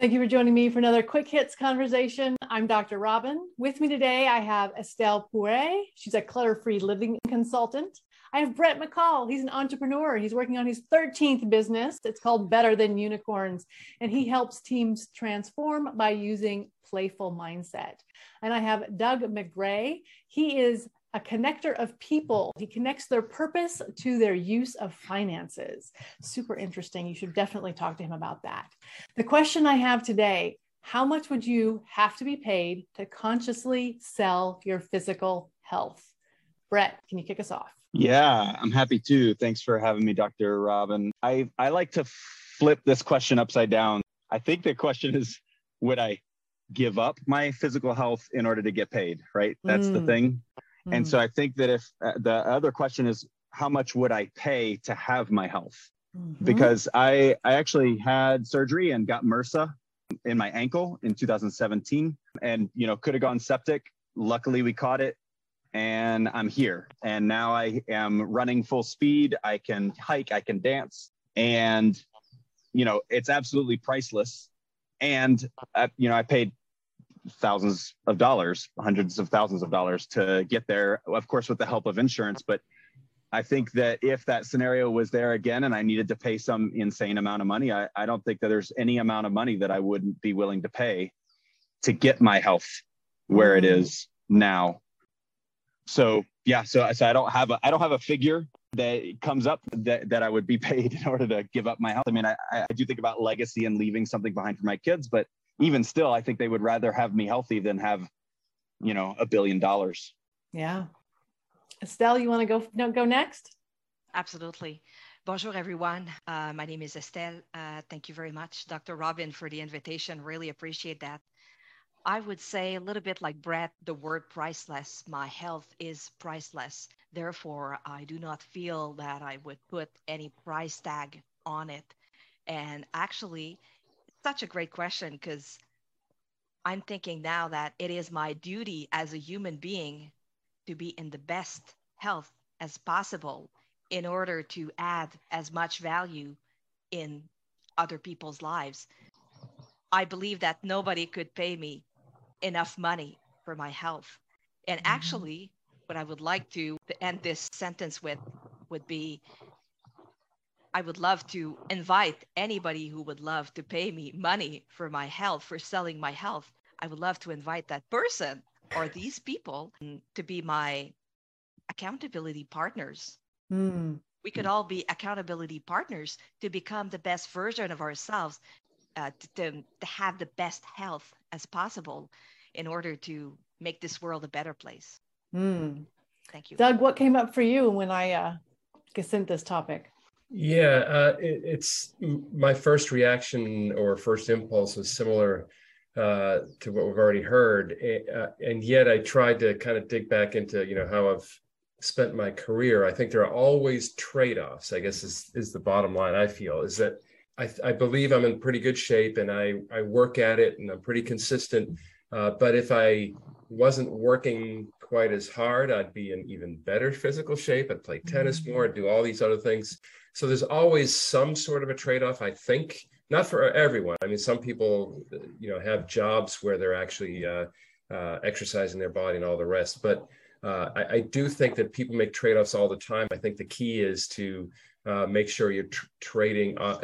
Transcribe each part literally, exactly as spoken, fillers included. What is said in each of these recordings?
Thank you for joining me for another Quick Hits conversation. I'm Doctor Robin. With me today, I have Estelle Pourret. She's a clutter-free living consultant. I have Brett McCall. He's an entrepreneur. He's working on his thirteenth business. It's called Better Than Unicorns, and he helps teams transform by using playful mindset. And I have Doug McGray. He is a connector of people. He connects their purpose to their use of finances. Super interesting. You should definitely talk to him about that. The question I have today, how much would you have to be paid to consciously sell your physical health? Brett, can you kick us off? Yeah, I'm happy to. Thanks for having me, Doctor Robin. I, I like to flip this question upside down. I think the question is, would I give up my physical health in order to get paid, right? That's mm. the thing. Mm. And so I think that if uh, the other question is, how much would I pay to have my health? Mm-hmm. Because I, I actually had surgery and got MRSA in my ankle in two thousand seventeen, and, you know, could have gone septic. Luckily, we caught it. And I'm here. And now I am running full speed. I can hike, I can dance. And, you know, it's absolutely priceless. And, uh, you know, I paid thousands of dollars, hundreds of thousands of dollars to get there, of course, with the help of insurance. But I think that if that scenario was there again and I needed to pay some insane amount of money, I, I don't think that there's any amount of money that I wouldn't be willing to pay to get my health where mm. it is now. So yeah, so, so I don't have a I don't have a figure that comes up that, that I would be paid in order to give up my health. I mean, I, I do think about legacy and leaving something behind for my kids, but even still, I think they would rather have me healthy than have, you know, a billion dollars. Yeah. Estelle, you want to go no, go next? Absolutely. Bonjour, everyone. Uh, my name is Estelle. Uh, thank you very much, Doctor Robin, for the invitation. Really appreciate that. I would say a little bit like Brett, the word priceless. My health is priceless. Therefore, I do not feel that I would put any price tag on it. And actually, it's such a great question because I'm thinking now that it is my duty as a human being to be in the best health as possible in order to add as much value in other people's lives. I believe that nobody could pay me enough money for my health. And actually, what I would like to end this sentence with would be, I would love to invite anybody who would love to pay me money for my health, for selling my health. I would love to invite that person or these people to be my accountability partners. Mm. We could all be accountability partners to become the best version of ourselves, uh, to, to, to have the best health as possible in order to make this world a better place. Mm. Thank you. Doug, what came up for you when I uh, sent this topic? Yeah, uh, it, it's my first reaction or first impulse was similar uh, to what we've already heard. Uh, and yet I tried to kind of dig back into, you know, how I've spent my career. I think there are always trade-offs, I guess is, is the bottom line I feel, is that I, I believe I'm in pretty good shape and I, I work at it and I'm pretty consistent. Uh, but if I wasn't working quite as hard, I'd be in even better physical shape. I'd play tennis more, do all these other things. So there's always some sort of a trade-off, I think, not for everyone. I mean, some people, you know, have jobs where they're actually uh, uh, exercising their body and all the rest. But uh, I, I do think that people make trade-offs all the time. I think the key is to uh, make sure you're tr- trading uh,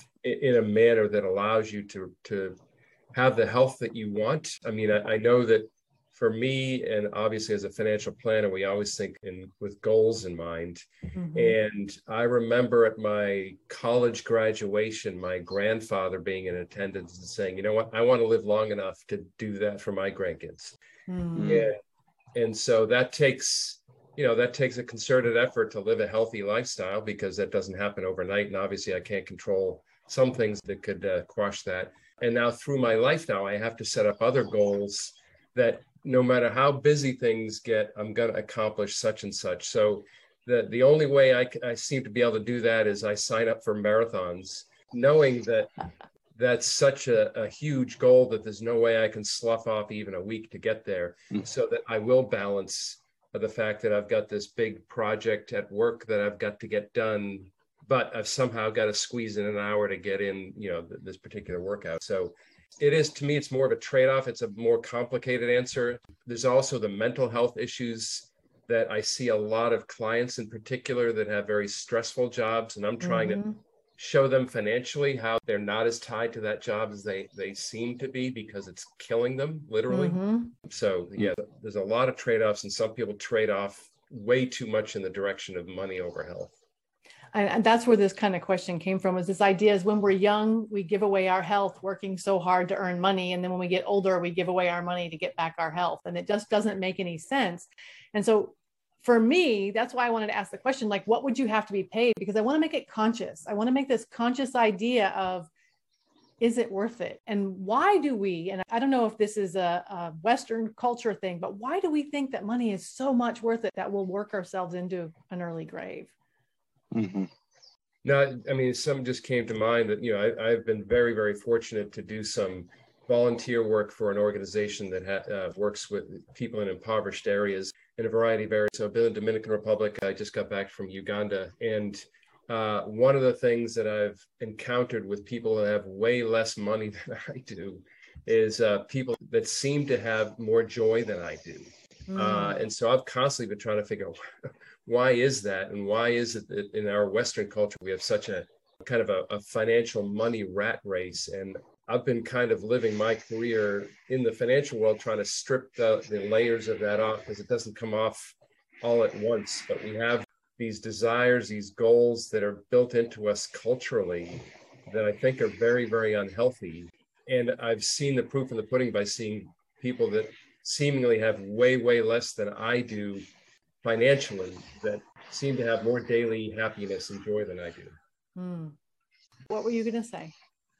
in a manner that allows you to, to have the health that you want. I mean, I, I know that for me, and obviously as a financial planner, we always think in with goals in mind. Mm-hmm. And I remember at my college graduation, my grandfather being in attendance and saying, you know what, I want to live long enough to do that for my grandkids. Mm-hmm. Yeah. And so that takes, you know, that takes a concerted effort to live a healthy lifestyle, because that doesn't happen overnight. And obviously I can't control some things that could uh, quash that. And now through my life now, I have to set up other goals that no matter how busy things get, I'm going to accomplish such and such. So the, the only way I, I seem to be able to do that is I sign up for marathons, knowing that that's such a, a huge goal that there's no way I can slough off even a week to get there. Mm. So that I will balance the fact that I've got this big project at work that I've got to get done, but I've somehow got to squeeze in an hour to get in, you know, th- this particular workout. So It is, to me, it's more of a trade-off. It's a more complicated answer. There's also the mental health issues that I see a lot of clients in particular that have very stressful jobs, and I'm trying mm-hmm. to show them financially how they're not as tied to that job as they they seem to be, because it's killing them literally. Mm-hmm. So yeah, there's a lot of trade-offs, and some people trade off way too much in the direction of money over health. And that's where this kind of question came from, was this idea is when we're young, we give away our health working so hard to earn money. And then when we get older, we give away our money to get back our health. And it just doesn't make any sense. And so for me, that's why I wanted to ask the question, like, what would you have to be paid? Because I want to make it conscious. I want to make this conscious idea of, is it worth it? And why do we, and I don't know if this is a, a Western culture thing, but why do we think that money is so much worth it that we'll work ourselves into an early grave? Mm-hmm. No, I mean, some just came to mind that, you know, I, I've been very, very fortunate to do some volunteer work for an organization that ha- uh, works with people in impoverished areas in a variety of areas. So I've been in the Dominican Republic. I just got back from Uganda. And uh, one of the things that I've encountered with people that have way less money than I do is uh, people that seem to have more joy than I do. Mm. Uh, and so I've constantly been trying to figure out why is that? And why is it that in our Western culture, we have such a kind of a, a financial money rat race? And I've been kind of living my career in the financial world, trying to strip the, the layers of that off, because it doesn't come off all at once. But we have these desires, these goals that are built into us culturally that I think are very, very unhealthy. And I've seen the proof in the pudding by seeing people that seemingly have way, way less than I do financially, that seem to have more daily happiness and joy than I do. Hmm. What were you going to say?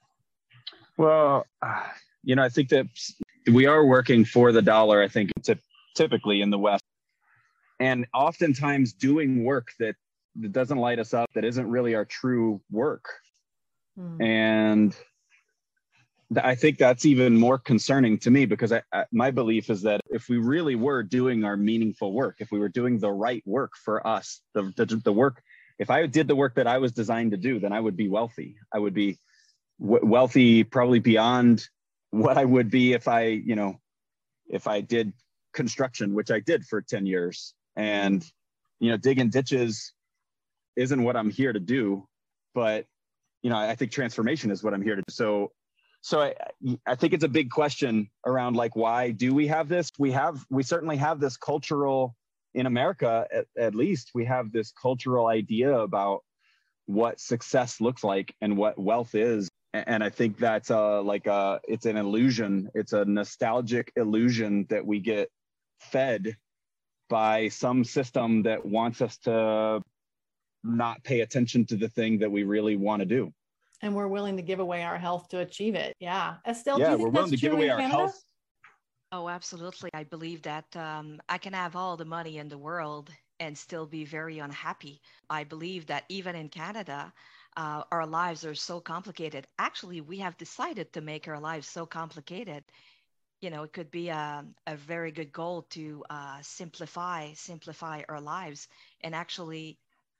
Well, uh, you know, I think that we are working for the dollar, I think, t- typically in the West. And oftentimes doing work that, that doesn't light us up, that isn't really our true work. Hmm. And th- I think that's even more concerning to me, because I, I, my belief is that if we really were doing our meaningful work, if we were doing the right work for us, the, the, the work, if I did the work that I was designed to do, then I would be wealthy. I would be w- wealthy probably beyond what I would be if I, you know, if I did construction, which I did for ten years. And, you know, digging ditches isn't what I'm here to do, but, you know, I think transformation is what I'm here to do. So, so I, I think it's a big question around, like, why do we have this? We have, we certainly have this cultural, in America, at, at least, we have this cultural idea about what success looks like and what wealth is. And I think that's uh, like a, it's an illusion. It's a nostalgic illusion that we get fed by some system that wants us to not pay attention to the thing that we really want to do. And we're willing to give away our health to achieve it. Yeah. Estelle, yeah, do you think we're willing that's to give true away in our Canada? health. Oh, absolutely. I believe that um, I can have all the money in the world and still be very unhappy. I believe that even in Canada, uh, our lives are so complicated. Actually, we have decided to make our lives so complicated. You know, it could be a, a very good goal to uh, simplify, simplify our lives and actually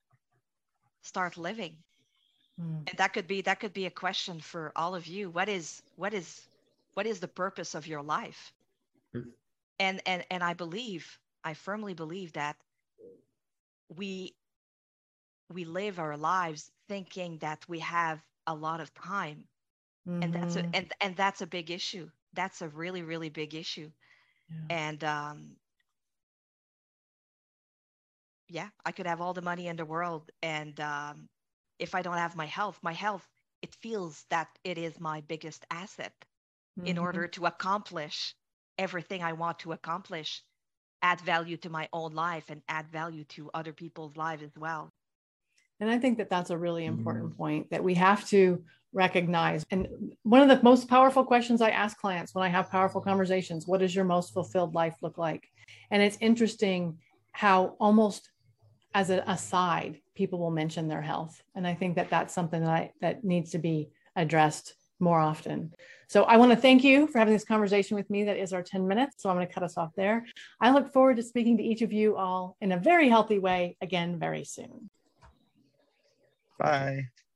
start living. Mm. And that could be that could be a question for all of you. What is what is what is the purpose of your life? Mm. And and and I believe, I firmly believe that we we live our lives thinking that we have a lot of time. Mm-hmm. And that's a and, and that's a big issue. That's a really, really big issue. Yeah. And um, yeah, I could have all the money in the world. And um, if I don't have my health, my health, it feels that it is my biggest asset. Mm-hmm. In order to accomplish everything I want to accomplish, add value to my own life and add value to other people's lives as well. And I think that that's a really important point that we have to recognize. And one of the most powerful questions I ask clients when I have powerful conversations, what does your most fulfilled life look like? And it's interesting how almost as an aside, people will mention their health. And I think that that's something that I, that needs to be addressed more often. So I want to thank you for having this conversation with me. That is our ten minutes. So I'm going to cut us off there. I look forward to speaking to each of you all in a very healthy way again very soon. Bye.